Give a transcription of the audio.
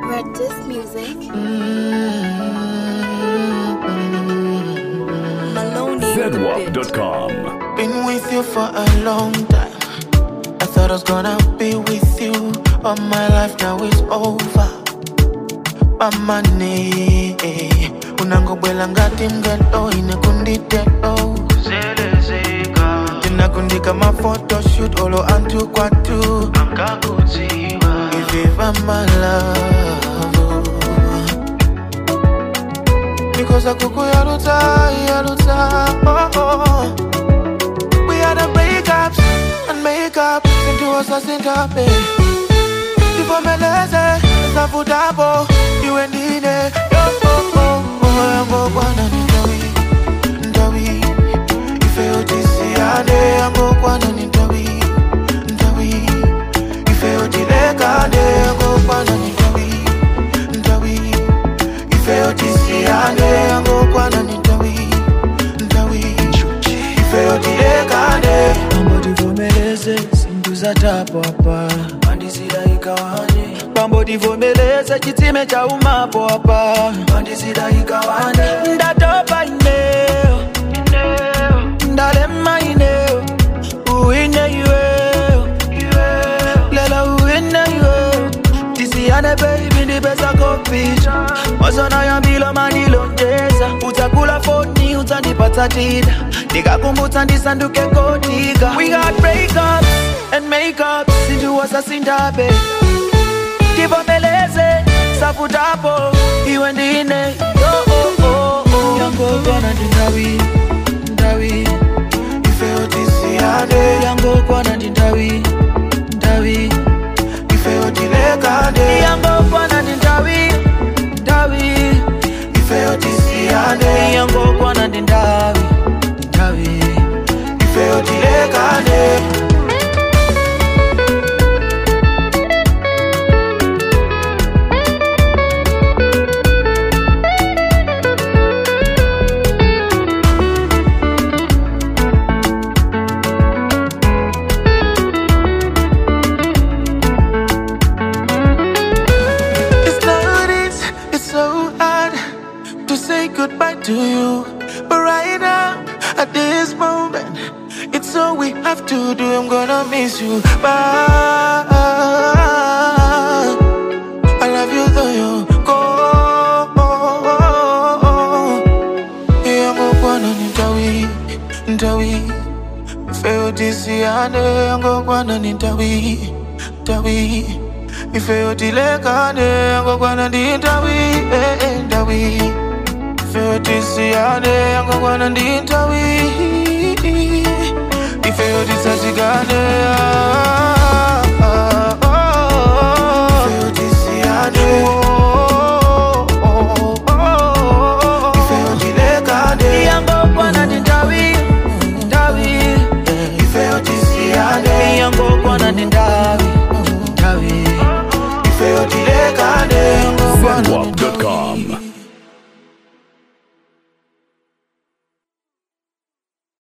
Red Disc Music. ZWAP.com. Been with you for a long time. I thought I was gonna be with you all my life, now it's over. Mamane unangobwela ngati mgelo inekunditelo tinakundika mafotoshoot olo antu kwatu ankakutiwa iviva my love because akuku yaluta oh, oh. We had a breakups and makeup into us as in tape. Tivomeleze Zavudabo you and Dine yango kwana ndawi ife otisiane yango kwana ndawi ife otilekane yango kwana ndawi ife otisiane yango kwana ndawi ife otilekane mambo tivomeleze sinduza tapo hapa mandisida ikawane mambo tivomeleze chitime cha umapo hapa mandisida ikawane ndatopa ineo ndalema ineo uine iweo lela uine iweo tisiane baby ndipesa kopicha masona ya mbilo manilonjeza utakula foni utanipata tida nikakumbuta ndisanduke kotika. We got breakups and makeups into us asindabe tivomeleze Savutapo iwe ndine yango kwana ndawi ife otisiane yango kwana ndawi ife otilekane yango kwana ndawi ife otisiane yango kwana ndawi ife otilekane. Goodbye to you, but right now, at this moment, it's all we have to do. I'm gonna miss you, bye. I love you though you go. Yango kwana ndawi ife otisiane yango kwana ndawi ife otilekane yango kwana ndawi Fetisiane yango kwana ndintawi